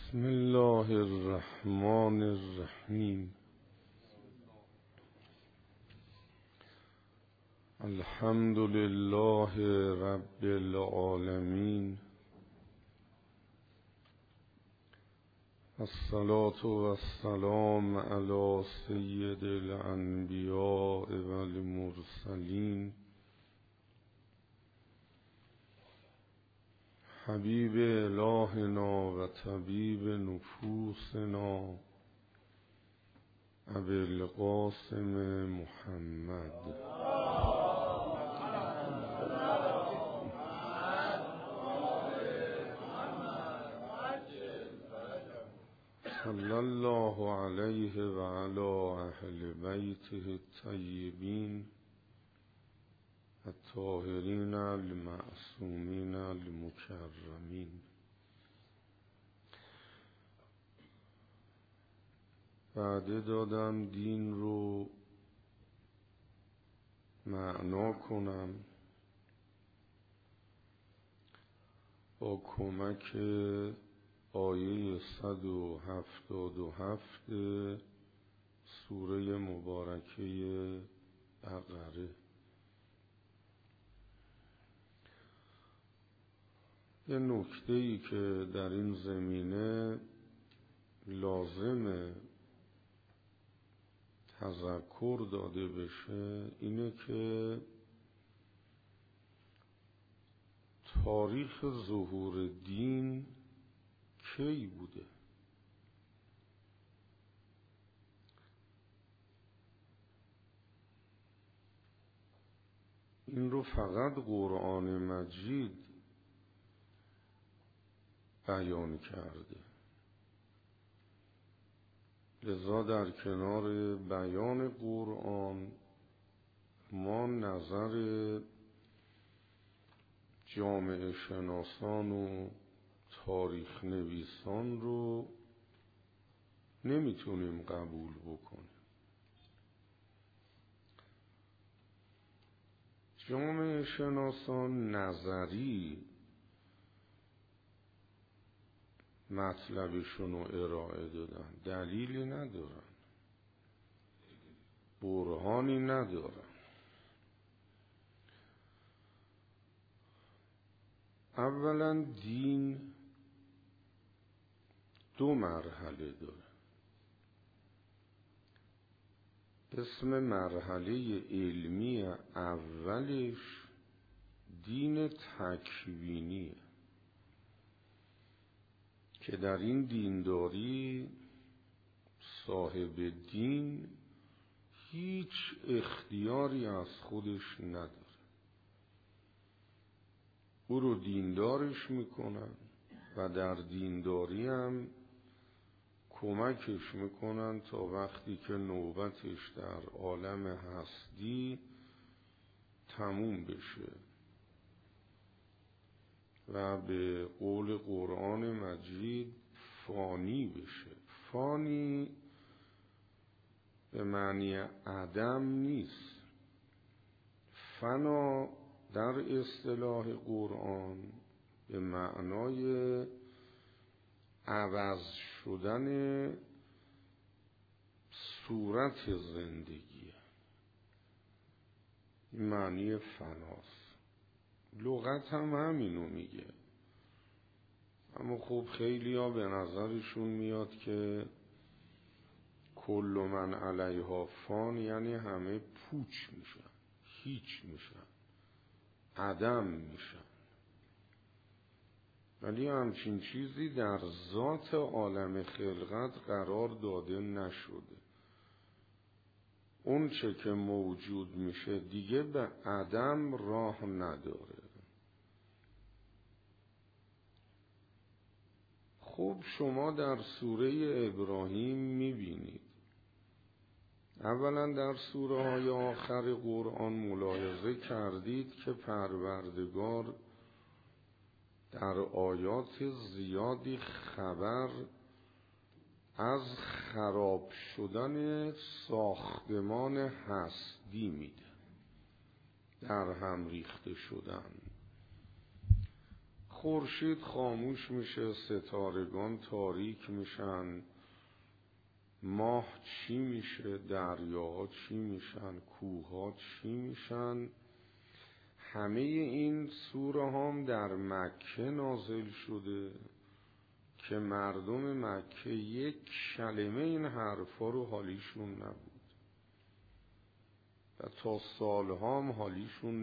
بسم الله الرحمن الرحیم. الحمد لله رب العالمین. الصلاة والسلام علی سید الانبیاء والمرسلین حبیب الهنا و طبیب نفوسنا ابی القاسم محمد صلی الله علیه و علی اهل بیته الطیبین الطاهرین المعصومین المکرمین. وعده دادم دین رو معنا کنم با کمک آیه 177 سوره مبارکه بقره. یه نکته‌ای که در این زمینه لازمه تذکر داده بشه اینه که تاریخ ظهور دین کی بوده؟ این رو فقط قرآن مجید بیان کرده. لذا در کنار بیان قرآن ما نظر جامعه شناسان و تاریخ نویسان رو نمیتونیم قبول بکنیم. جامعه شناسان نظری مطلبشون رو ارائه دادن، دلیلی ندارن، برهانی ندارن. اولا دین دو مرحله داره. اسم مرحله علمی اولش دین تکوینیه که در این دینداری صاحب دین هیچ اختیاری از خودش نداره. او رو دیندارش میکنن و در دینداری هم کمکش میکنن تا وقتی که نوبتش در عالم هستی تموم بشه و به قول قرآن مجید فانی بشه. فانی به معنی عدم نیست. فنا در اصطلاح قرآن به معنای عوض شدن صورت زندگیه. این معنی فناست. لغت هم همینو میگه، اما خب خیلی ها به نظرشون میاد که کل من علیها فان یعنی همه پوچ میشن، هیچ میشن، عدم میشن. ولی همچین چیزی در ذات عالم خلقت قرار داده نشده. اون چه که موجود میشه دیگه به عدم راه نداره. خب شما در سوره ابراهیم میبینید، اولا در سوره های آخر قرآن ملاحظه کردید که پروردگار در آیات زیادی خبر از خراب شدن ساختمان هستی میده، در هم ریخته شدن. خورشید خاموش میشه، ستارگان تاریک میشن، ماه چی میشه، دریاها چی میشن، کوهها چی میشن. همه این سوره هم در مکه نازل شده که مردم مکه یک کلمه این حرفا رو حالیشون نبود و تا سالها هم حالیشون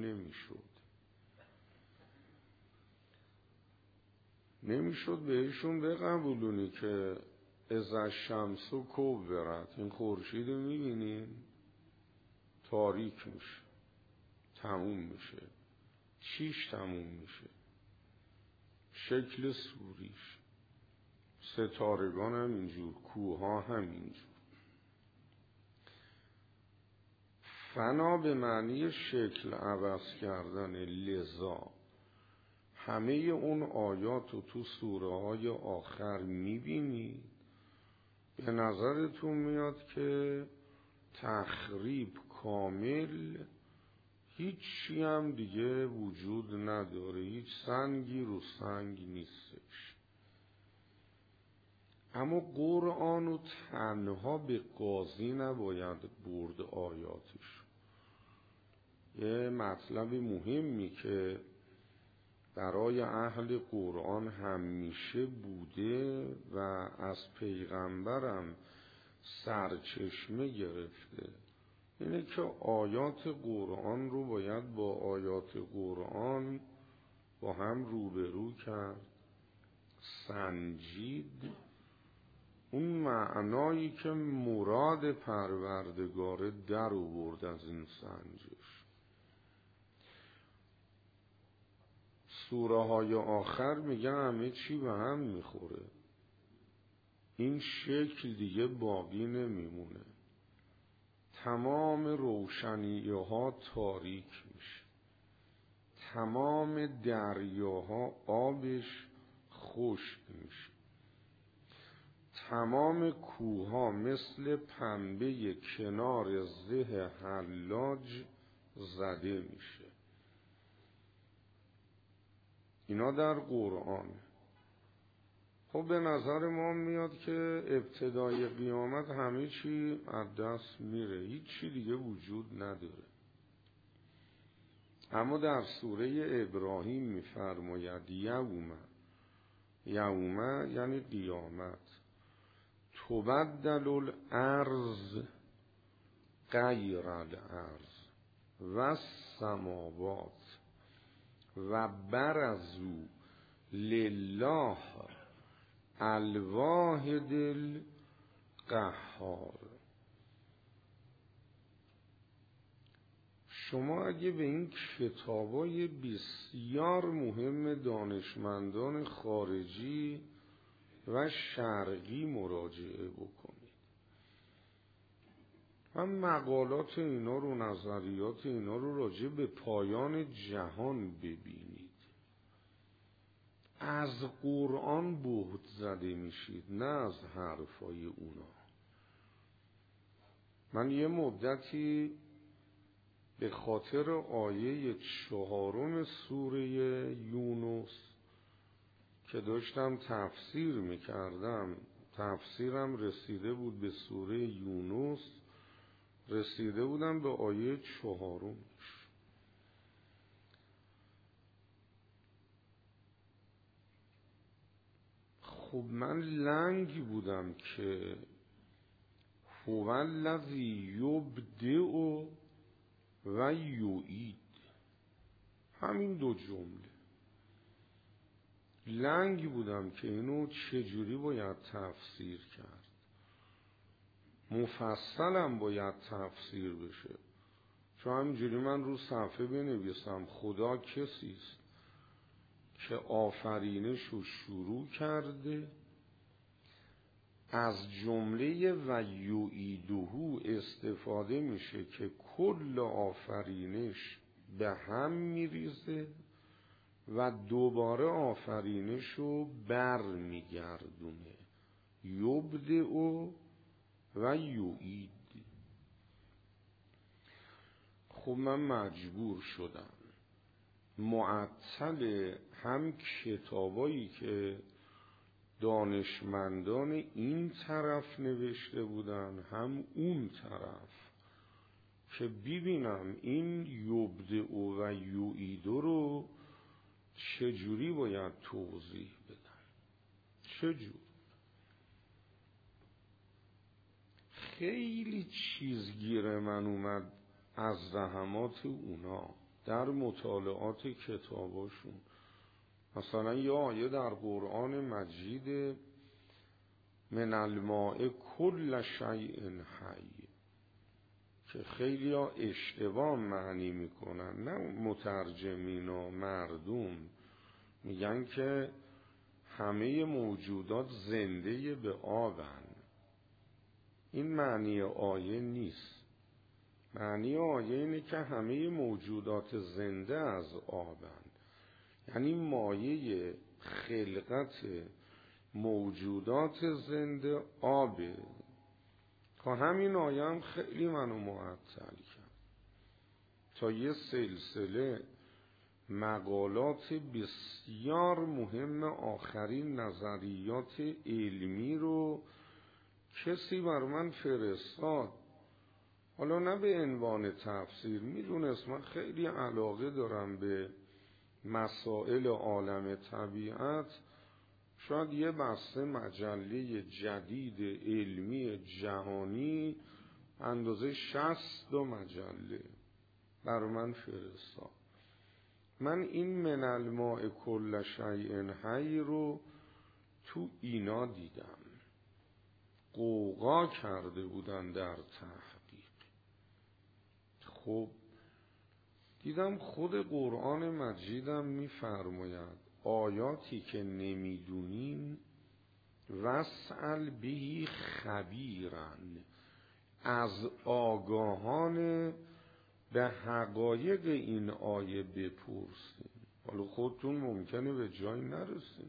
نمیشد بهشون بقبولونی که اذا الشمس کورت، این خورشید رو میبینین تاریک میشه، تموم میشه. چیش تموم میشه؟ شکل سوریش. ستارگان هم اینجور، کوها هم اینجور. فنا به معنی شکل عوض کردن. لذا همه اون آیات رو تو سوره های آخر میبینید، به نظرتون میاد که تخریب کامل، هیچی هم دیگه وجود نداره، هیچ سنگی رو سنگ نیستش. اما قرآن رو تنها به قاضی نباید برد آیاتش. یه مطلب مهمی که برای اهل قرآن همیشه بوده و از پیغمبرم سرچشمه گرفته، اینه که آیات قرآن رو باید با آیات قرآن با هم روبرو کرد، سنجید، اون معنایی که مراد پروردگار در آورد از این سنجش. سوره های آخر میگه همه چی به هم میخوره، این شکل دیگه باقی نمیمونه، تمام روشنیه ها تاریک میشه، تمام دریاها آبش خشک میشه، تمام کوها مثل پنبه کنار زه حلاج زده میشه. اینا در قرآن. خب به نظر ما میاد که ابتدای قیامت همه چی از دست میره، هیچ چی دیگه وجود نداره. اما در سوره ابراهیم میفرماید یوم یعنی قیامت، تبدل الارض غیر الارض و السماوات و برزوا لله الواحد القهار. شما اگه به این کتابای بسیار مهم دانشمندان خارجی و شرقی مراجعه بکنید و مقالات اینا رو، نظریات اینا رو راجع به پایان جهان ببینید، از قرآن بهت زده میشید، نه از حرفای اونا. من یه مدتی به خاطر آیه 4 سوره یونس که داشتم تفسیر میکردم، تفسیرم رسیده بود به سوره یونس، رسیده بودم به آیه 4. خب من لنگ بودم که هو الذی یبدئ و یعید، همین 2 جمله لنگ بودم که اینو چجوری باید تفسیر کرد، مفصلم باید تفسیر بشه. چون همینجوری من رو صفحه بنویسم خدا کسی است که آفرینش رو شروع کرده، از جمله و یعیده استفاده میشه که کل آفرینش به هم میریزه و دوباره آفرینش رو بر میگردونه. یبدئ و یعید. خب من مجبور شدم معطل هم کتابایی که دانشمندان این طرف نوشته بودن هم اون طرف، که ببینم این یبدع و یعید رو چجوری باید توضیح بدم، چجور. خیلی چیزگیر من اومد از زحمات اونا در مطالعات کتاباشون. مثلا یه آیه در قرآن مجید من الماء کل شیء حی که خیلی ها اشتباه معنی میکنن، نه مترجمین و مردم میگن که همه موجودات زنده به آبن. این معنی آیه نیست. معنی آیه اینه که همه موجودات زنده از آبن، یعنی مایه خلقت موجودات زنده آبه. تا همین آیه هم خیلی منو معطل کرد، تا یه سلسله مقالات بسیار مهم آخرین نظریات علمی رو کسی بر من فرستاد. حالا نه به عنوان تفسیر، میدونست من خیلی علاقه دارم به مسائل عالم طبیعت. شاید یه بسته مجله جدید علمی جهانی اندازه 60 مجله بر من فرستاد. من این من الماء کل شیء حی رو تو اینا دیدم، غوغا کرده بودن در تحقیق. خب دیدم خود قرآن مجیدم میفرماید آیاتی که نمیدونین واسأل بهی خبیرن، از آگاهان به حقایق این آیه بپرسین. حالا خودتون ممکنه به جای نرسین،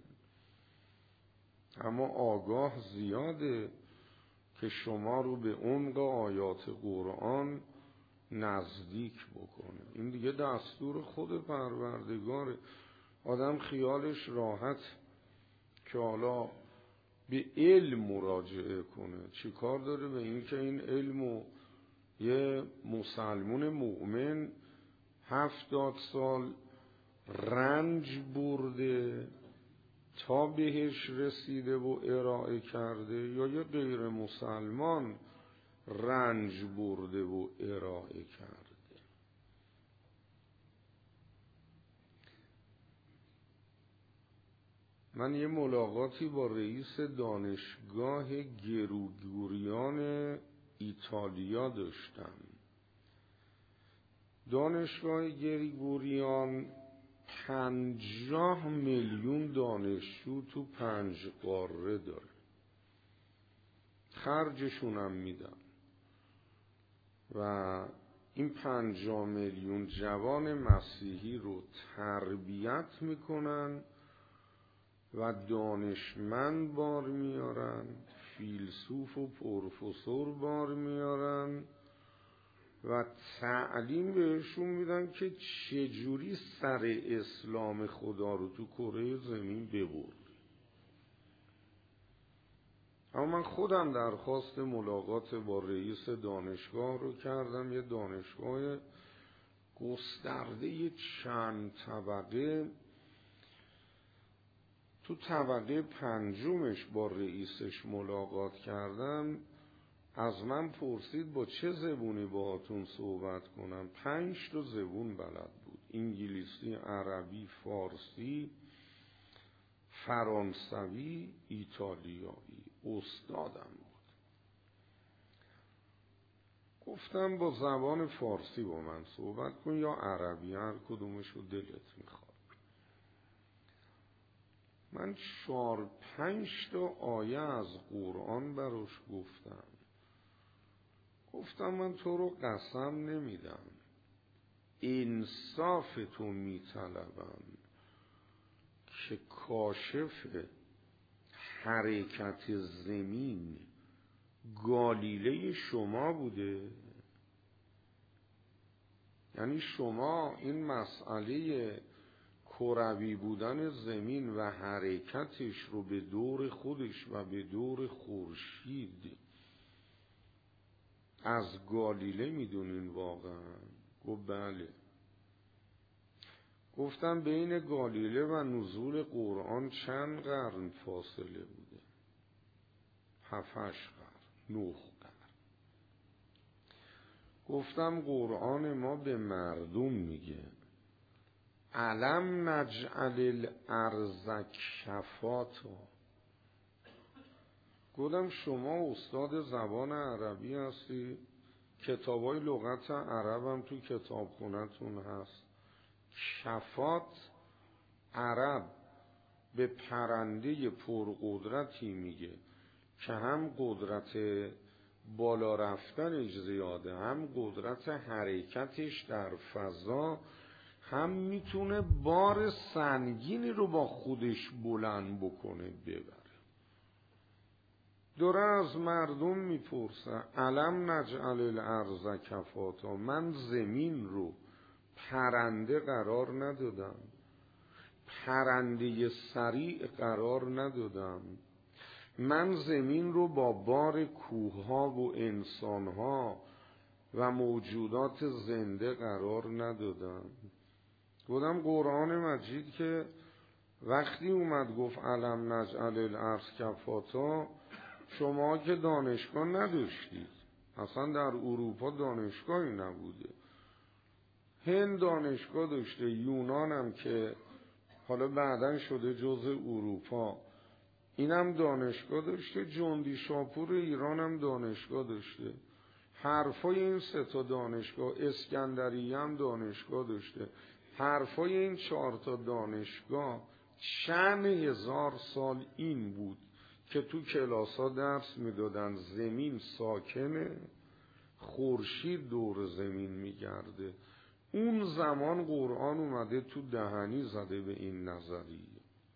اما آگاه زیاده که شما رو به عمق آیات قرآن نزدیک بکنه. این دیگه دستور خود پروردگاره. آدم خیالش راحت که حالا به علم مراجعه کنه. چی کار داره به این که این علمو یه مسلمون مؤمن 70 سال رنج برده تا بهش رسیده و ارائه کرده، یا یه غیر مسلمان رنج برده و ارائه کرده. من یه ملاقاتی با رئیس دانشگاه گریگوریان ایتالیا داشتم. دانشگاه گریگوریان 50 میلیون دانشجو تو 5 قاره داره، خرجشونم میدن و این 50 میلیون جوان مسیحی رو تربیت میکنن و دانشمند بار میارن، فیلسوف و پروفسور بار میارن و تعلیم بهشون میدن که چجوری سر اسلام خدا رو تو کره زمین ببرد. اما من خودم درخواست ملاقات با رئیس دانشگاه رو کردم. یه دانشگاه گسترده چند طبقه. تو طبقه 5 با رئیسش ملاقات کردم. از من پرسید با چه زبونی باهاتون صحبت کنم. 5 زبون بلد بود: انگلیسی، عربی، فارسی، فرانسوی، ایتالیایی. استادم بود. گفتم با زبان فارسی با من صحبت کن یا عربی، هر کدومشو دلت میخواد. من 4-5 آیه از قرآن براش گفتم من تو رو قسم نمیدم، انصاف تو میطلبم که کاشف حرکت زمین گالیله شما بوده. یعنی شما این مسئله کروی بودن زمین و حرکتش رو به دور خودش و به دور خورشید از گالیله میدونین واقعا؟ گفت بله. گفتم بین گالیله و نزول قرآن چند قرن فاصله بوده؟ 7-8 قرن، 9 قرن. گفتم قرآن ما به مردم میگه الم نجعل الارض کفاتا. گفتم شما استاد زبان عربی هستی، کتابای لغت عرب هم تو کتابخونه‌تون هست. کفات عرب به پرنده پرقدرتی میگه که هم قدرت بالا رفتنش زیاده، هم قدرت حرکتش در فضا، هم میتونه بار سنگینی رو با خودش بلند بکنه ببره. داره از مردم میپرسه الم نجعل الارض کفاتا، من زمین رو پرنده قرار ندادم، پرنده سریع قرار ندادم، من زمین رو با بار کوه‌ها و انسان‌ها و موجودات زنده قرار ندادم. گفتم قرآن مجید که وقتی اومد گفت الم نجعل الارض کفاتا، شما که دانشگاه نداشتید، اصلا در اروپا دانشگاهی نبوده. هند دانشگاه داشته، یونان هم که حالا بعدن شده جزء اروپا اینم دانشگاه داشته، جندی شاپور ایران هم دانشگاه داشته. حرفای این 3 دانشگاه، اسکندریه هم دانشگاه داشته. حرفای این 4 دانشگاه چند هزار سال این بود که تو کلاسا درس میدادن زمین ساکنه، خورشید دور زمین میگرده. اون زمان قرآن اومده تو دهنی زده به این نظریه.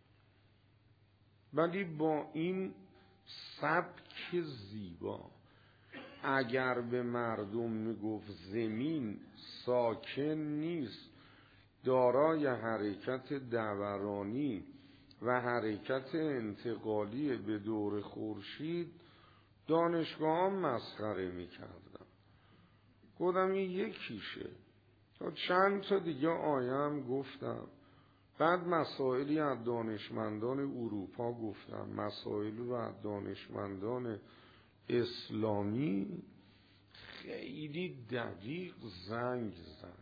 ولی با این سبک زیبا اگر به مردم میگفت زمین ساکن نیست، دارای حرکت دورانی و حرکت انتقالی به دور خورشید، دانشگاه هم مسخره میکردن. گفتم این یکیشه، تا چند تا دیگه آیه هم گفتم. بعد مسائلی از دانشمندان اروپا گفتم، مسائل رو از دانشمندان اسلامی خیلی دقیق زنگ زد.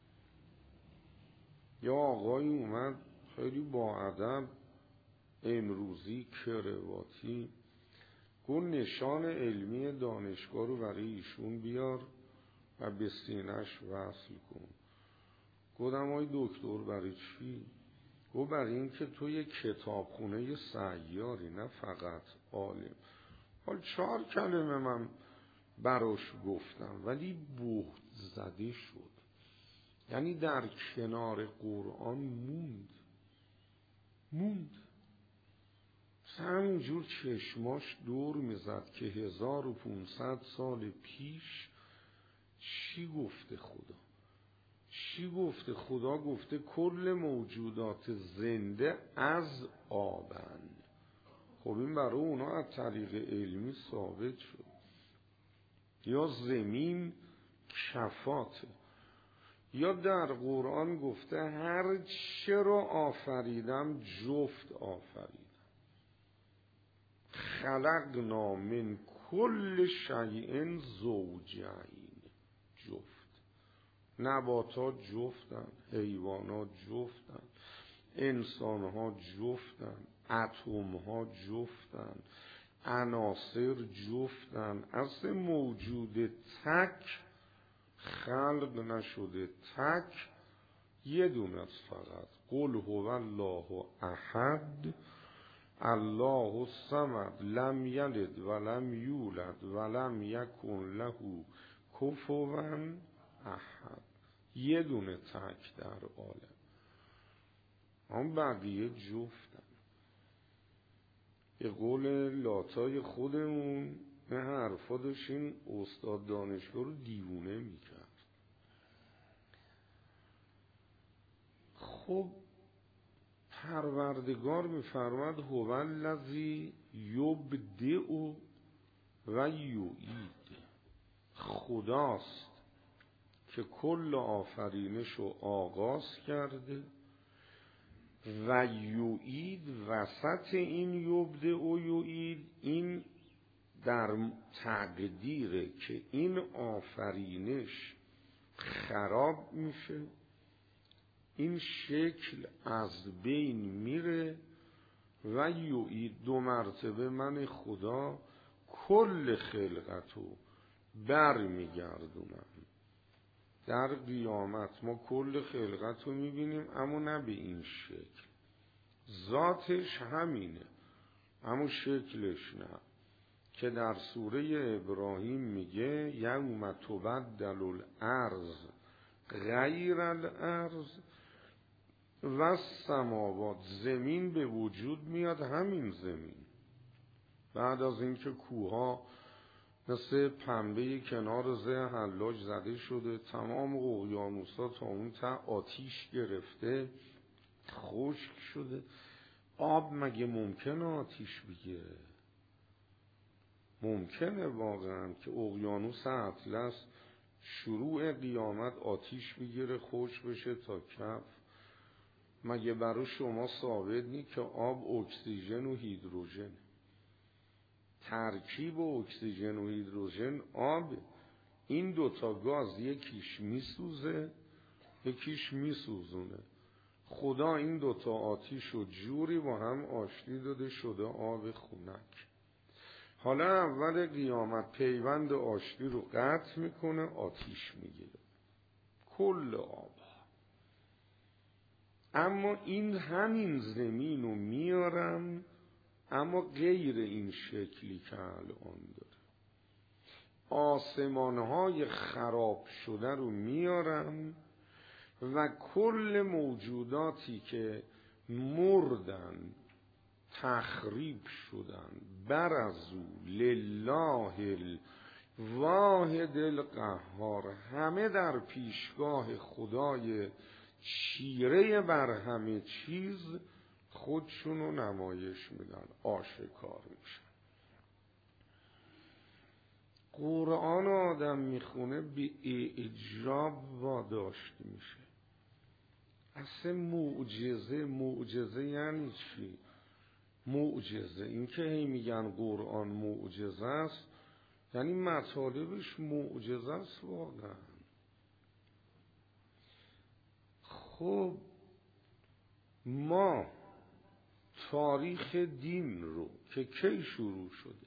یا آقای اومد خیلی با ادب امروزی کرواتی گفت نشان علمی دانشگاه رو برای ایشون بیار و به سینه‌اش وصل کن. گفتم آقای دکتر برای چی؟ گفت برای این که تو یک کتابخونه سیاری، نه فقط عالم. حال 4 کلمه من براش گفتم ولی بهت زده شد. یعنی در کنار قرآن موند همینجور چشماش دور میزد که 1500 سال پیش چی گفته خدا؟ چی گفته خدا؟ گفته کل موجودات زنده از آبند. خب این برای اونا از طریق علمی ثابت شد. یا زمین کفاته، یا در قرآن گفته هر چه رو آفریدم جفت آفریدم. خلقنا من کل شیء زوجین، جفت. نباتات جفتن، حیوانات جفتن، انسانها جفتن، اتمها جفتن، عناصر جفتن. اصل موجود تک خلق نشده، تک یه دونه است فقط. قل هو الله احد الله الصمد لم یلد ولم یولد ولم یکن له کفوا احد. یه دونه تک در عالم، هم بقیه جفتن. به قول لاتای خودمون این حرفا داشتین استاد دانشگاه رو دیوونه میکرد. خب پروردگار می‌فرماد هو الذی یبدئ و یعید. خداست که کل آفرینش رو آغاز کرده و یعید. وسط این یبدئ و یعید این در تقدیره که این آفرینش خراب میشه، این شکل از بین میره و یعید. 2 مرتبه من خدا کل خلقتو بر میگردونم. در قیامت ما کل خلقتو میبینیم، اما نه به این شکل. ذاتش همینه اما شکلش نه، که در سوره ابراهیم میگه یوم تبدل الارض غیر الارض و السماوات. زمین به وجود میاد، همین زمین بعد از اینکه کوها مثل پنبه کنار زه حلاج زده شده، تمام اقیانوسا تا اون ته آتیش گرفته، خشک شده. آب مگه ممکنه آتیش بگیره؟ ممکنه واقعا که اقیانوس اطلس شروع قیامت آتیش بگیره خشک بشه تا کف؟ مگه برای شما ثابت نی که آب اکسیژن و هیدروژن، ترکیب اکسیژن و هیدروژن آب، این 2 تا گاز یکیش میسوزه یکیش میسوزونه. خدا این 2 تا آتیش رو جوری با هم آشتی داده شده آب خنک. حالا اول قیامت پیوند آشتی رو قطع میکنه، آتیش میگیره کل آب. اما این همین زمین رو میارم، اما غیر این شکلی که الان داره. آسمانهای خراب شده رو میارم و کل موجوداتی که مردن، تخریب شدن، برزو لله الواحد القهار، همه در پیشگاه خدای چیره بر همه چیز خودشونو نمایش میدن، آشکار میشن. قرآن آدم میخونه به اعجاب واداشت میشه. اصلا معجزه یعنی چی؟ معجزه این که هی میگن قرآن معجزه است، یعنی مطالبش معجزه است واقعا. خب ما تاریخ دین رو که کی شروع شده،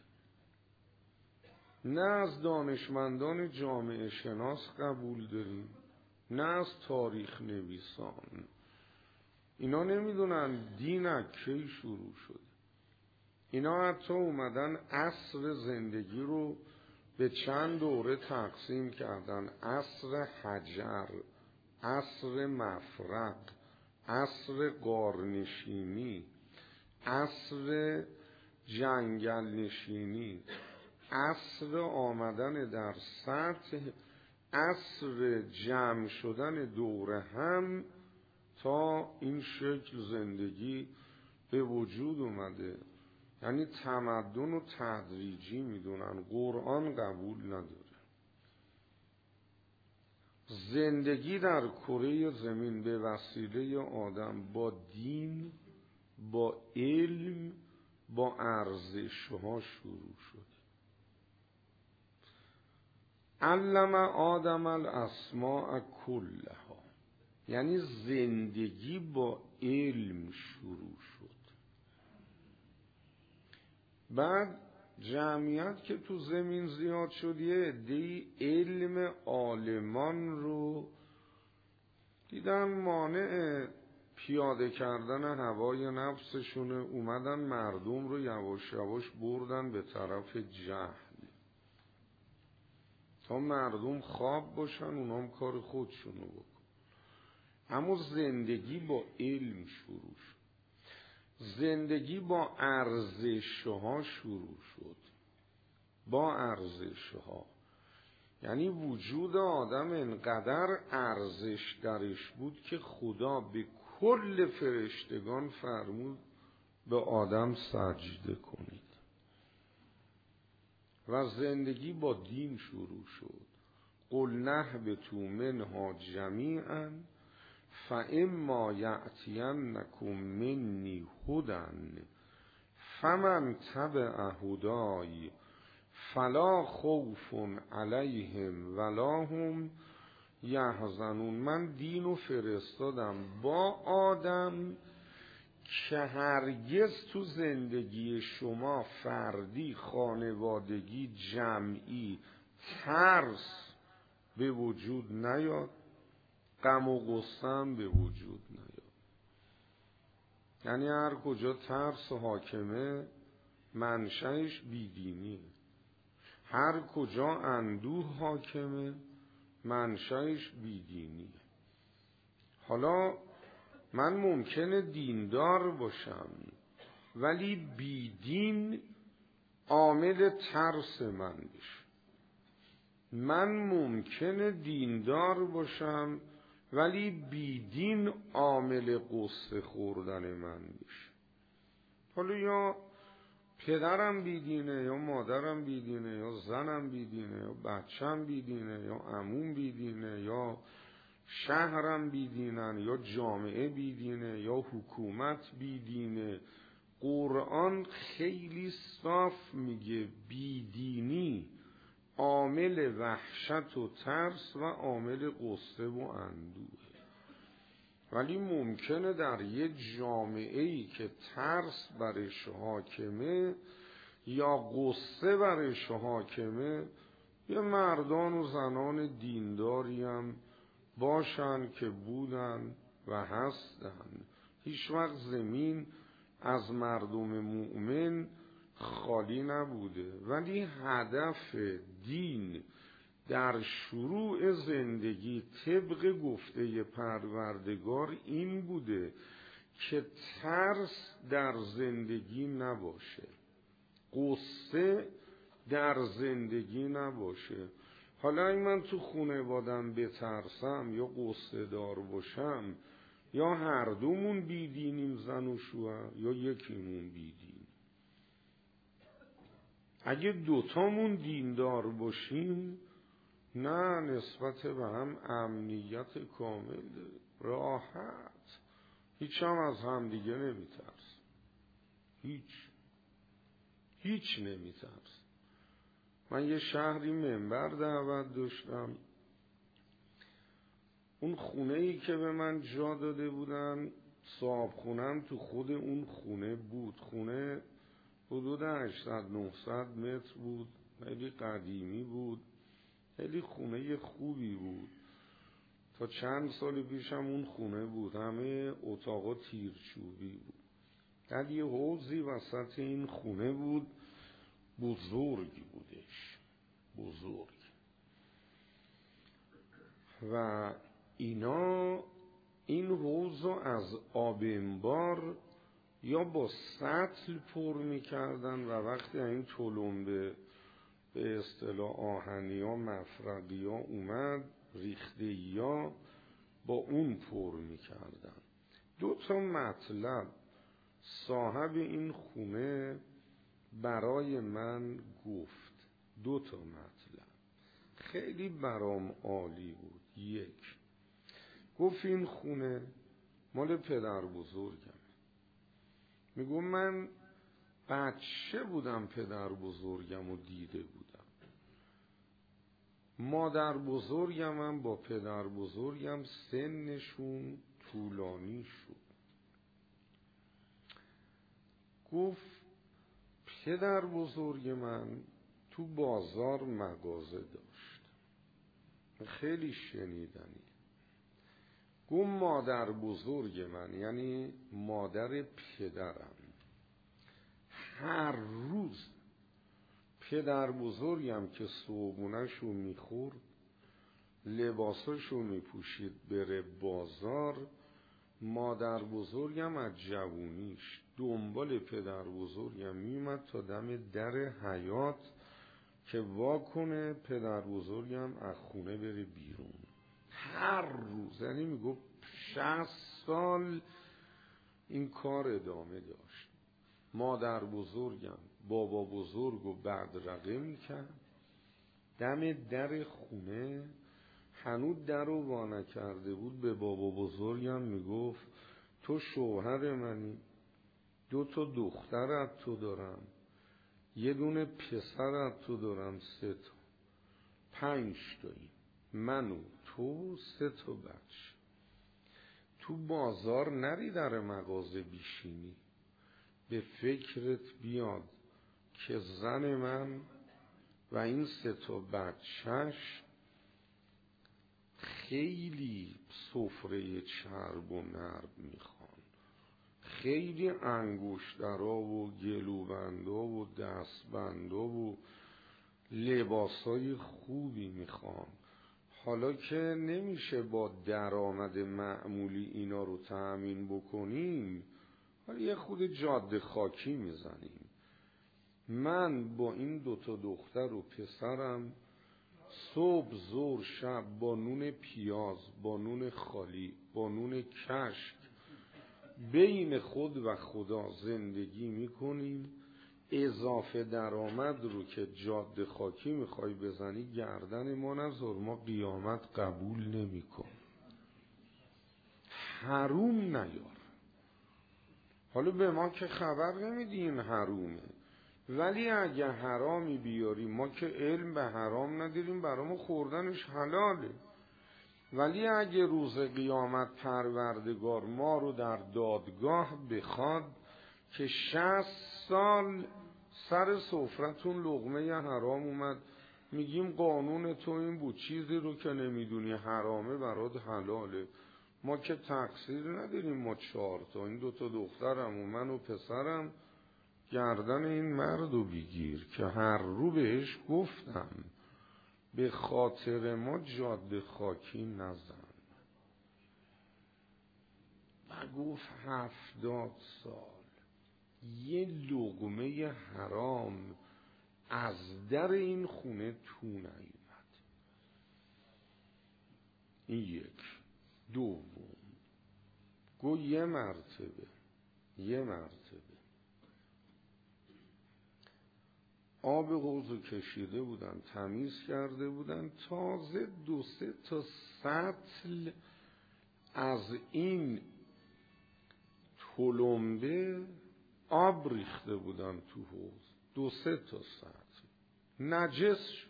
نه از دانشمندان جامعه شناس قبول داریم نه از تاریخ نویسان. اینا نمیدونن دین از کی شروع شده. اینا حتی اومدن عصر زندگی رو به چند دوره تقسیم کردن: عصر حجر، عصر مفرق، عصر غارنشینی، عصر جنگل نشینی، عصر آمدن در سطح، عصر جمع شدن دور هم تا این شکل زندگی به وجود اومده. یعنی تمدن و تدریجی میدونن، قرآن قبول نداره. زندگی در کره زمین به وسیله آدم با دین، با علم، با ارزش‌ها شروع شد. علم آدم الاسماء کلها، یعنی زندگی با علم شروع شد. بعد جمعیت که تو زمین زیاد شد، یه عده‌ای علم عالمان رو دیدن مانع پیاده کردن هوای نفسشونه، اومدن مردم رو یواش یواش بردن به طرف جهل تا مردم خواب باشن، اونام کار خودشونو بکن. اما زندگی با علم شروع شد، زندگی با ارزش‌ها شروع شد. با ارزش‌ها یعنی وجود آدم انقدر ارزش درش بود که خدا به کل فرشتگان فرمود به آدم سجده کنید و زندگی با دین شروع شد. قل نهبطوا منها جمیعا فاما یأتینکم منی هدی فمن تبع هدای فلا خوف علیهم ولا هم یحزنون. من دینو فرستادم با آدم که هرگز تو زندگی شما فردی، خانوادگی، جمعی ترس به وجود نیاد، غم و غصه هم به وجود نیاد. یعنی هر کجا ترس حاکمه منشأش بیدینیه، هر کجا اندوه حاکمه منشأش بیدینیه. حالا من ممکنه دیندار باشم ولی بیدین عامل ترس من بشه. من ممکنه دیندار باشم ولی بیدین عامل قصه خوردن من بشه. حالا یا پدرم بیدینه یا مادرم بیدینه یا زنم بیدینه یا بچم بیدینه یا عموم بیدینه یا شهرم بیدینن یا جامعه بیدینه یا حکومت بیدینه. قرآن خیلی صاف میگه بیدینی عامل وحشت و ترس و عامل غصه و اندوه. ولی ممکنه در یه جامعه‌ای که ترس برش حاکمه یا غصه برش حاکمه یه مردان و زنان دینداری هم باشن که بودن و هستن. هیچ وقت زمین از مردم مؤمن خالی نبوده، ولی هدف دین در شروع زندگی طبق گفته پروردگار این بوده که ترس در زندگی نباشه، غصه در زندگی نباشه. حالا این من تو خانواده‌ام بترسم یا غصه دار باشم، یا هر دومون بیدینیم زن و شوهر یا یکیمون بیدین. اگه دوتامون دیندار باشیم نه، نسبت به هم امنیت کامل، راحت، هیچ هم از هم دیگه نمیترس، هیچ نمیترس. من یه شهری منبر دعوت داشتم، اون خونه‌ای که به من جا داده بودن صاحب خونم تو خود اون خونه بود. خونه حدود 800-900 متر بود، خیلی قدیمی بود، خیلی خونه خوبی بود. تا چند سال پیشم اون خونه بود، همه اتاقا تیرچوبی بود. بعد یه حوضی وسط این خونه بود، بزرگی بودش، بزرگ. و اینا این حوض رو از آب انبار یا با سطل پر می‌کردن و وقتی این تلمبه به اصطلاح آهنی ها مفرقی ها اومد، ریخته‌ای ها با اون پر می‌کردن. 2 مطلب صاحب این خونه برای من گفت، 2 مطلب خیلی برام عالی بود. 1، گفت این خونه مال پدر بزرگم. میگو من بچه بودم پدر بزرگم رو دیده بودم. مادر بزرگم هم با پدر بزرگم سنشون طولانی شد. گفت پدر بزرگ من تو بازار مغازه داشت، خیلی شنیدنی. گفت مادر بزرگ من یعنی مادر پدرم هر روز پدر بزرگم که صبحونه‌شو میخورد، لباساشو میپوشید بره بازار، مادر بزرگم از جوونیش دنبال پدر بزرگم میومد تا دم در حیاط که واکنه پدر بزرگم از خونه بره بیرون. هر روز، یعنی میگفت 60 سال این کار ادامه داشت. مادر بزرگم بابا بزرگ و بدرقه میکرد، دم در خونه هنوز در رو وا نکرده بود به بابا بزرگم میگفت تو شوهر منی، 2 دختر از تو دارم، 1 پسر از تو دارم، 3 5 تایی، من و تو 3 بچه. تو بازار نری در مغازه بیشینی، به فکرت بیاد که زن من و این 3 بچهش خیلی سفره چرب و نرم میخوان، خیلی انگشترا و گلوبندا و دستبندا و لباسای خوبی میخوان. حالا که نمیشه با درآمد معمولی اینا رو تأمین بکنیم، حالا یه خود جاده خاکی میزنیم. من با این 2 دختر و پسرم صبح ظهر شب با نون پیاز، با نون خالی، با نون کشک بین خود و خدا زندگی میکنیم. اضافه درآمد رو که جاده خاکی میخوای بزنی گردن ما نذار، ما قیامت قبول نمیکن. حروم نیار. حالا به ما که خبر نمیدی این حرومه، ولی اگه حرامی بیاری، ما که علم به حرام نداریم، برامو خوردنش حلاله. ولی اگه روز قیامت پروردگار ما رو در دادگاه بخواد که 60 سال سر سفرتون لقمه حرام اومد، میگیم قانون تو این بود، چیزی رو که نمیدونی حرامه برات حلاله. ما که تقصیر نداریم، ما 4 تا، این 2 دخترم و من و پسرم، گردن این مردو بگیر که هر رو بهش گفتم به خاطر ما جاده خاکی نزن. و گفت 70 سال یه لقمه حرام از در این خونه تو نیومد. این 1. 2 گو یه مرتبه آب حوضو کشیده بودن، تمیز کرده بودن، تازه 2-3 تا سطل از این تلمبه آب ریخته بودن تو حوض، 2-3 تا سطل نجس شد.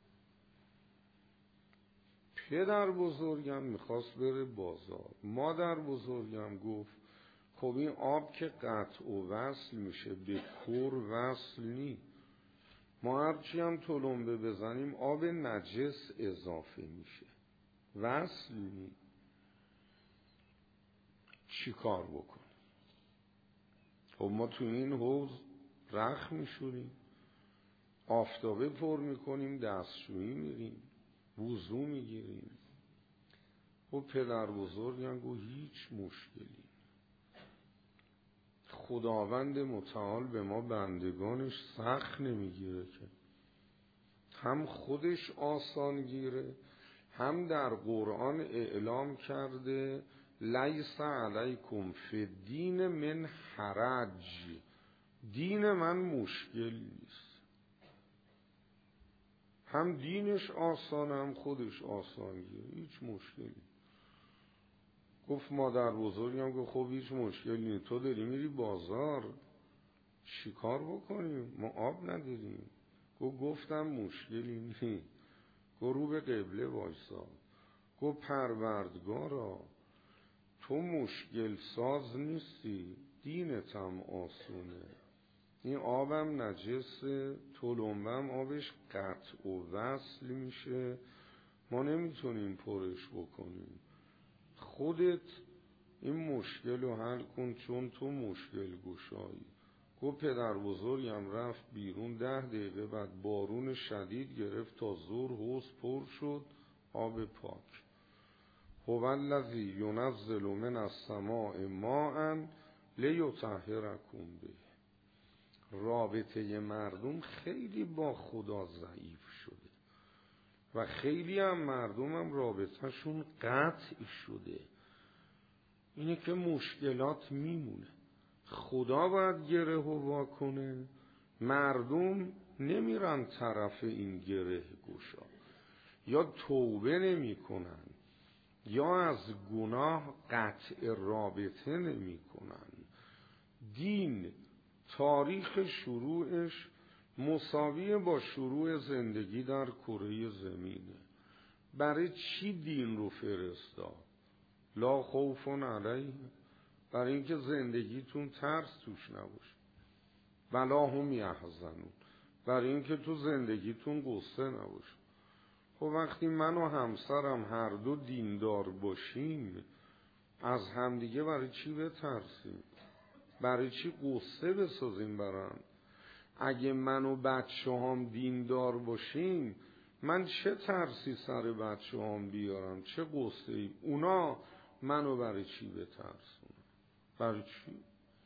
پدر بزرگم میخواست بره بازار، مادر بزرگم گفت خب این آب که قطع و وصل میشه، به کور وصل نی، ما هرچی هم تلمبه بزنیم آب نجس اضافه میشه، وصل نی. چی کار بکنیم؟ خب ما تو این حوض رخت میشوریم، آفتابه پر میکنیم، دستشویی میریم، وضو میگیریم. خب پدر بزرگم گفت هیچ مشکلی، خداوند متعال به ما بندگانش سخت نمیگیره که، هم خودش آسان گیره، هم در قرآن اعلام کرده لیس علیکم فی الدین من حرج، دین من مشکل نیست. هم دینش آسان، هم خودش آسان گیره، هیچ مشکلی. گفت مادر بزرگم گفت خب هیچ مشکلی نیست، تو داری میری بازار، چی کار بکنیم؟ ما آب نداریم. گفتم مشکلی نیست. گفت رو به قبله وایسا. گفت پروردگارا تو مشکل ساز نیستی، دینت هم آسونه، این آبم نجسه، تلمبم آبش قطع و وصل میشه، ما نمیتونیم پرش بکنیم، خودت این مشکل رو حل کن چون تو مشکل گشایی. گفت پدر بزرگم رفت بیرون، 10 دقیقه بعد بارون شدید گرفت، تا ظهر حوض پر شد آب پاک. هو الذی ینزل من السماء ماء لیطهرکم به. رابطه مردم خیلی با خدا ضعیف شده و خیلی هم مردم هم رابطهشون قطع شده. اینه که مشکلات میمونه. خدا باید گره وا کنه، مردم نمیرن طرف این گره گشا، یا توبه نمی کنن، یا از گناه قطع رابطه نمی کنن. دین تاریخ شروعش مساوی با شروع زندگی در کره زمینه. برای چی دین رو فرستاد؟ لا خوف علیه، برای اینکه زندگیتون ترس توش نباشه. ولا هم یحزنون، برای اینکه تو زندگیتون قصه نباشه. خب وقتی من و همسرم هر دو دیندار باشیم، از همدیگه برای چی بترسیم؟ برای چی قصه بسازیم برام؟ اگه من و بچه هم دیندار باشیم، من چه ترسی سر بچه هم بیارم؟ چه قصه ای؟ اونا منو برای چی بترسونن؟ برای چی؟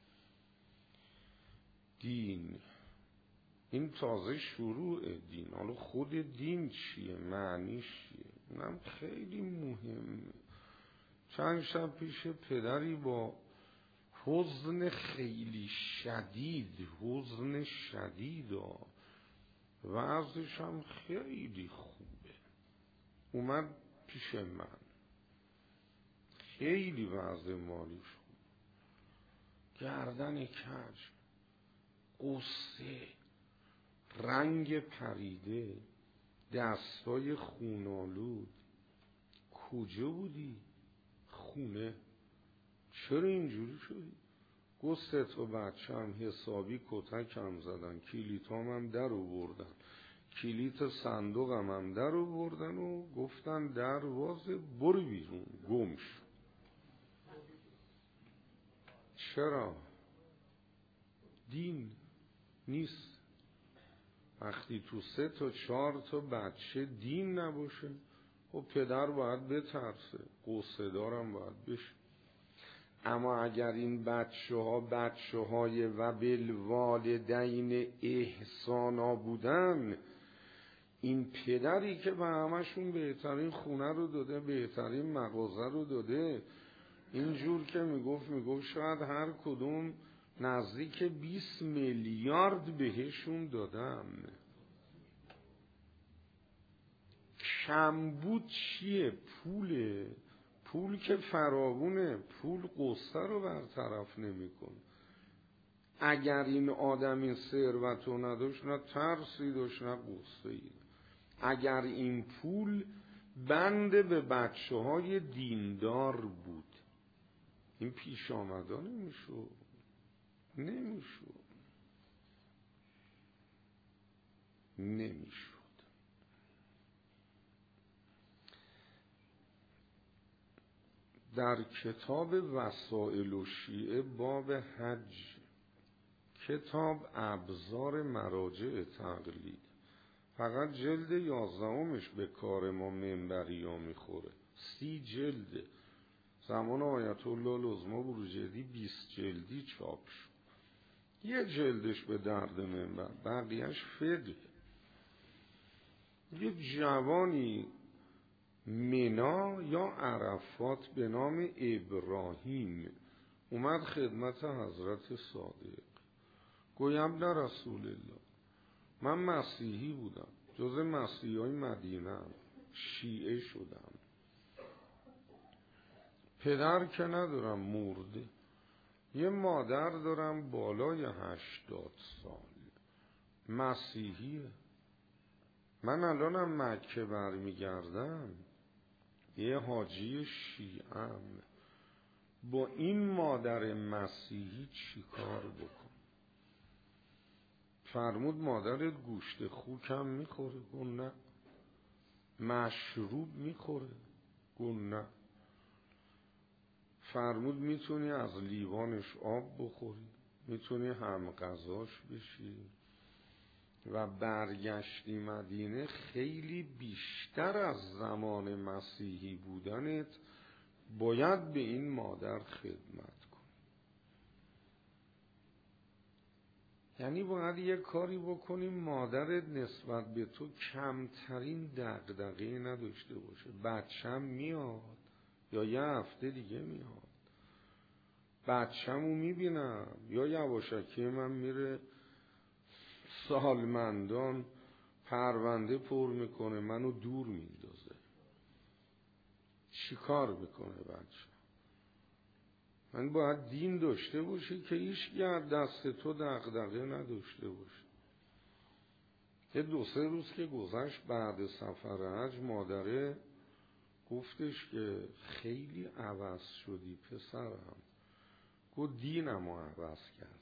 دین، این تازه شروع دین. حالا خود دین چیه؟ معنیش چیه؟ اینم خیلی مهمه. چند شب پیش پدری با حزن خیلی شدید، حزن شدید، وضعش هم خیلی خوبه، اومد پیش من. خیلی وضع مالیش خوب، گردن کج، قصه، رنگ پریده، دستای خونالود. کجا بودی؟ خونه. چرا اینجوری شدی؟ گفت 3 تا بچه‌م حسابی کتکم زدن، کلیتام هم در آوردن، کلیت صندوقم هم در آوردن و گفتن دروازه برو بیرون، گم شو. چرا؟ دین نیست. وقتی تو 3 تا 4 تا بچه دین نباشه، خب پدر باید بترسه، قصه دارم باید بشه. اما اگر این بچه های و بالوالدین احسانا بودن، این پدری که به همشون بهترین خونه رو داده، بهترین مغازه رو داده، اینجور که میگفت شاید هر کدوم نزدیک 20 میلیارد بهشون دادم. کمبود چیه؟ پوله. پول که فراوونه، پول قصه رو برطرف نمی‌کنه. اگر این آدم این ثروت رو نداشت، نه ترسی داشت نه قصه‌ای. اگر این پول بند به بچه‌های دیندار بود، این پیش آمدا نمیشد. در کتاب وسائل الشیعه باب حج، کتاب ابزار مراجع تقلید، فقط جلد 11 به کار ما منبری ها میخوره. 30 جلده. زمان آیت الله العظمی بروجردی 20 جلدی چاپ شد. 1 جلدش به درد منبر، بقیهش فقه. یه جوانی منا یا عرفات به نام ابراهیم اومد خدمت حضرت صادق. گویم در رسول الله، من مسیحی بودم، جز مسیحی های مدینه، شیعه شدم، پدر که ندارم، مرده، یه مادر دارم بالای 80 سال، مسیحیه. من الانم مکه برمیگردم، یه حاجی شیعه‌ام، با این مادر مسیحی چی کار بکن؟ فرمود مادرت گوشت خوکم میخوره؟ گفت نه. مشروب میخوره؟ گفت نه. فرمود میتونی از لیوانش آب بخوری، میتونی هم غذاش بشی. و برگشتی مدینه، خیلی بیشتر از زمان مسیحی بودنت باید به این مادر خدمت کن. یعنی باید یه کاری بکنیم مادرت نسبت به تو کمترین دغدغه نداشته باشه. بچم میاد یا یه هفته دیگه میاد، بچه‌مو میبینم یا یواشکی من میره سالمندان پرونده پر میکنه منو دور میندازه. چی کار بکنه بچه؟ من باید دین داشته باشی که هیچ از دست تو دغدغه نداشته باشه. یه 2-3 روز که گذشت بعد سفر حج مادره گفتش که خیلی عوض شدی پسرم. گفت دینمو عوض کردم.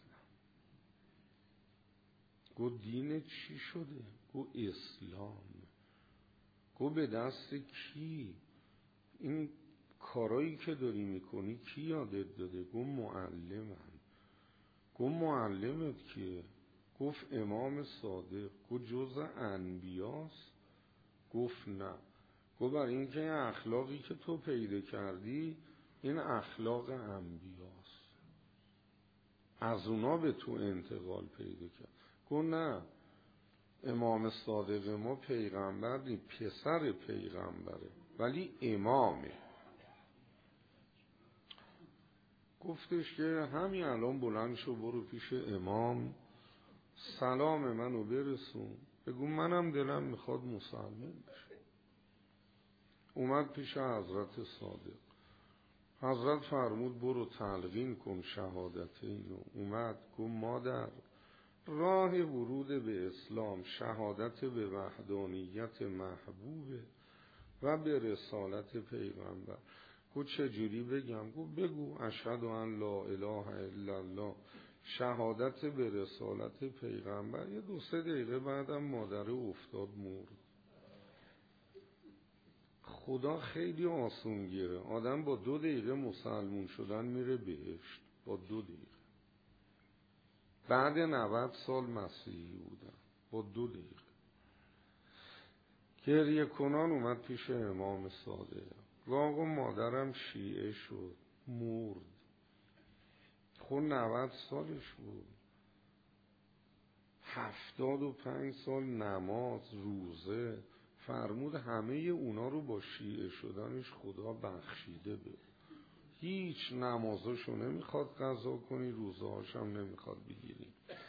گفت دین چی شده؟ گفت اسلام. گفت به دست کی؟ این کارایی که داری میکنی کی یادت داده؟ گفت معلمم. گفت معلمت کیه؟ گفت امام صادق. گفت جز انبیاست؟ گفت نه. گفت برای اینکه این اخلاقی که تو پیدا کردی این اخلاق انبیاست، از اونا به تو انتقال پیدا کرد. گفت نه، امام صادق ما پیغمبر نی، پسر پیغمبره ولی امامه. گفتش که همین الان بلند شو برو پیش امام سلام منو برسون، بگو منم دلم میخواد مسلمان بشه. اومد پیش حضرت صادق. حضرت فرمود برو تلقین کن شهادتینو. اومد گفت مادر راه ورود به اسلام شهادت به وحدانیت محبوبه و به رسالت پیغمبر. گفت چجوری بگم؟ گفت بگو اشهد ان لا اله الا الله، شهادت به رسالت پیغمبر. یه 2-3 دقیقه بعدم مادر افتاد مرد. خدا خیلی آسون گیره. آدم با 2 دقیقه مسلمون شدن میره بهشت. با 2 دقیقه. بعد 90 سال مسیحی بودن با 2 دقیقه. گریه کنان اومد پیش امام صادق. آقا مادرم شیعه شد مرد. خود 90 سالش بود. 75 سال نماز روزه فرمود همه اونا رو با شیعه شدنش خدا بخشیده به. هیچ نمازاشو نمیخواد قضا کنی، روزهاش هم نمیخواد بگیری.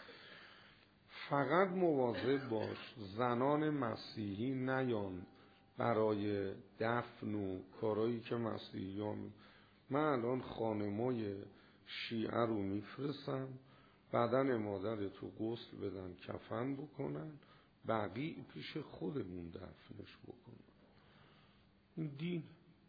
فقط مواظب باش زنان مسیحی نیان برای دفن و کارایی که مسیحیان. من الان خانمای شیعه رو میفرستم بدن مادرتو غسل بدن کفن بکنن بقیه پیش خودمون دفنش بکنن. این دین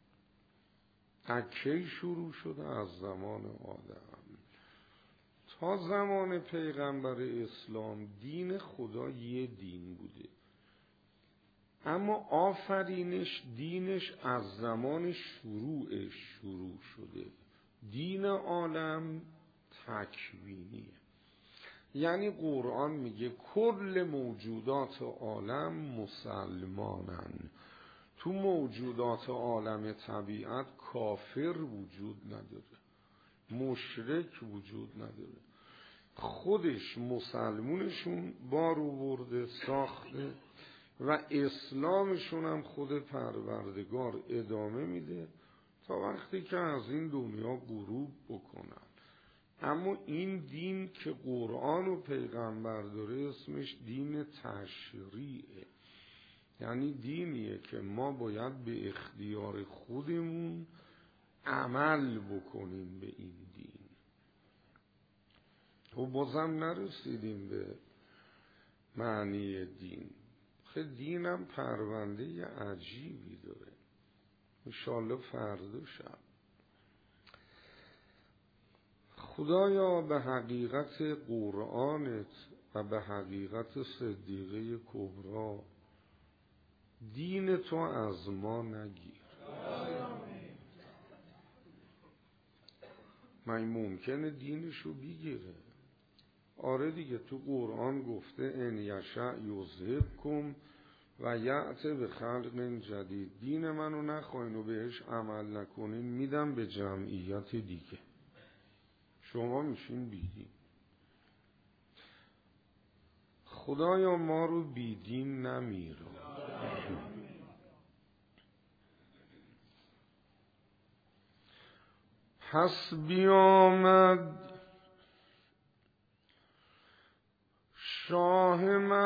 اکی شروع شده؟ از زمان آدم تا زمان پیغمبر اسلام دین خدا یه دین بوده، اما آفرینش دینش از زمان شروعش شروع شده. دین عالم تکوینیه، یعنی قرآن میگه کل موجودات عالم مسلمانن. تو موجودات عالم طبیعت کافر وجود نداره، مشرک وجود نداره. خودش مسلمونشون بار آورده ساخته و اسلامشون هم خود پروردگار ادامه میده تا وقتی که از این دنیا غروب بکنن. اما این دین که قرآن و پیغمبر داره اسمش دین تشریعه، یعنی دینیه که ما باید به اختیار خودمون عمل بکنیم به این دین. و بازم نرسیدیم به معنی دین. خیلی دینم پرونده عجیبی داره، انشالله فردا شب. خدایا به حقیقت قرآنت و به حقیقت صدیقه کبرا دین تو از ما نگیر. من ممکنه دینشو بگیره. آره دیگه تو قرآن گفته ان یشاء یذهبکم و یأتی بخلق جدید. دین منو نخواین و بهش عمل نکنین میدم به جمعیت دیگه، شما میشین بیدین. خدایا ما رو بیدین نمیرو. پس بیامد شاه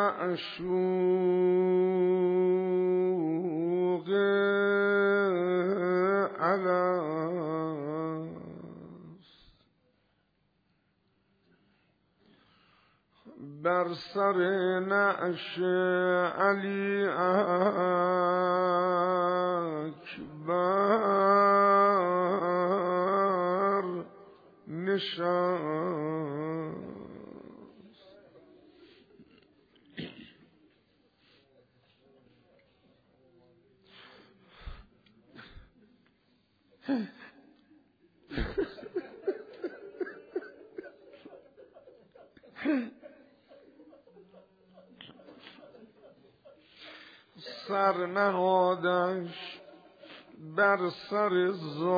معشوق الست بر سر نعش علی اکبر نشست. سر نهادش بر سر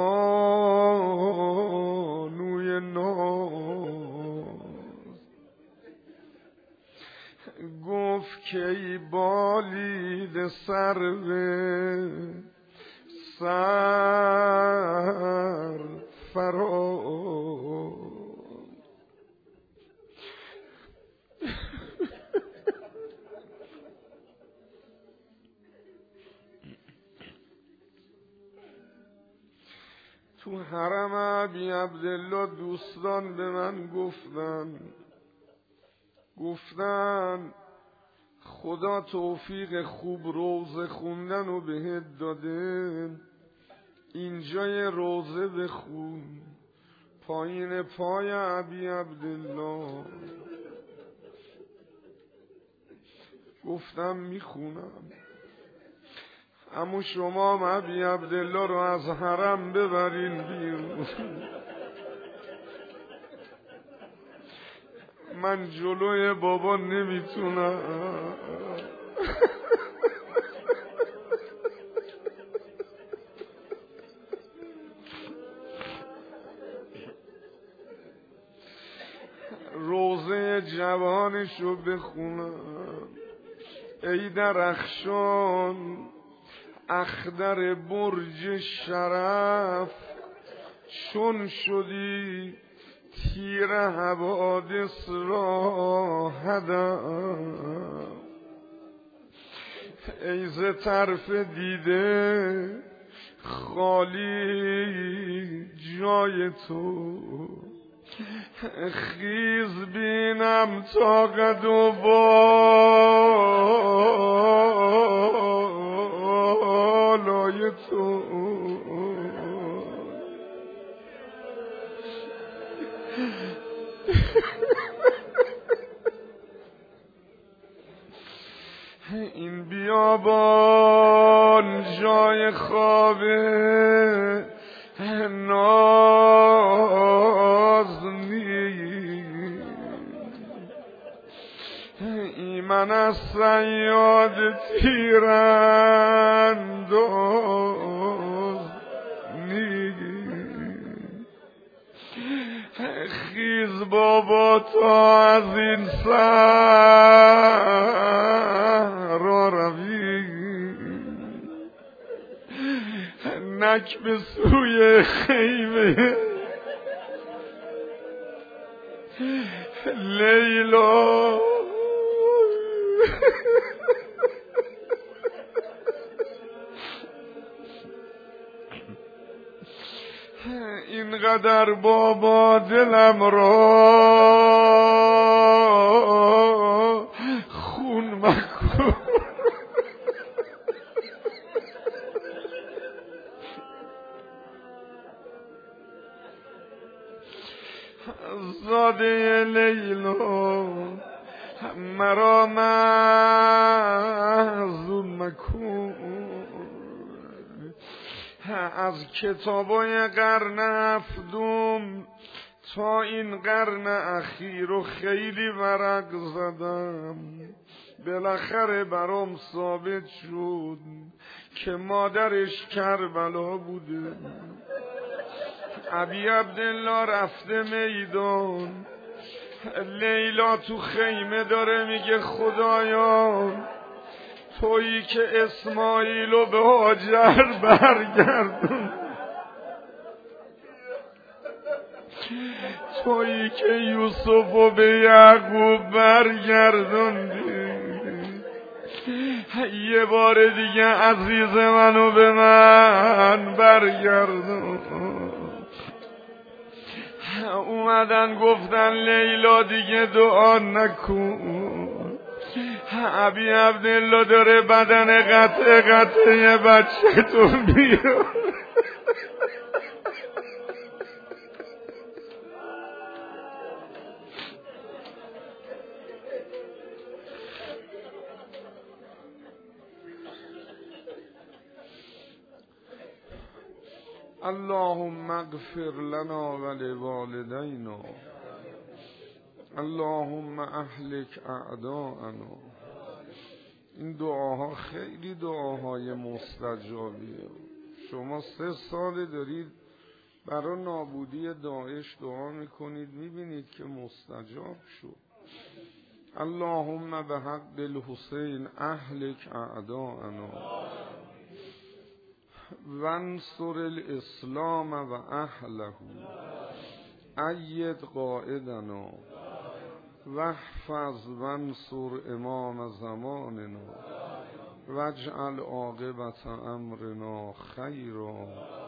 زانوی ناز، گفت که ای بالید سرو سر فراز، تو حرم ابی عبدالله دوستان به من گفتن خدا توفیق خوب روزه خوندن رو بهت داده، اینجای روزه بخون پایین پای ابی عبدالله. گفتم میخونم، اما شما ابی عبدالله رو از حرم ببرین بیرون، من جلوی بابا نمیتونم. روزه جوانشو بخونم. ای درخشان اخضر برج شرف، چون شدی تیر حوادث را هدف، ای ز طرف دیده خالی جای تو، خیز بینم تا قد و بالای تو. این بیابان جای خواب ناز نیست، ایمن از صیاد تیرانداز نیست. خیز بابا تا از این صحرا روی، نک به سوی خیمه لیلا. اینقدر بابا دلم را خون مکن، زاده لیلا مرا محزون مکن. از کتابای قرن هفتم تا این قرن اخیر و خیلی ورق زدم، بالاخره برام ثابت شد که مادرش کربلا بوده. ابی عبدالله رفته میدان، لیلا تو خیمه داره میگه خدایا تویی که اسماعیلو به هاجر برگردون. تویی که یوسفو به یعقوب برگردوندی، یه بار دیگه عزیز منو به من برگردون. اومدن گفتن لیلا دیگه دعا نکن، ابی عبدالله داره بدن قطعه بچه تو بیار. اللهم اغفر لنا ولوالدینا، اللهم اهلک اعداءنا. این دعاها خیلی دعاهای مستجابیه. شما 3 سال دارید برای نابودی داعش دعا میکنید، میبینید که مستجاب شد. اللهم به حق الحسین اهلک اعداءنا وانصر الاسلام و اهله، اید قائدنا واحفظ وانصر امام زماننا واجعل عاقبت امرنا خیرا.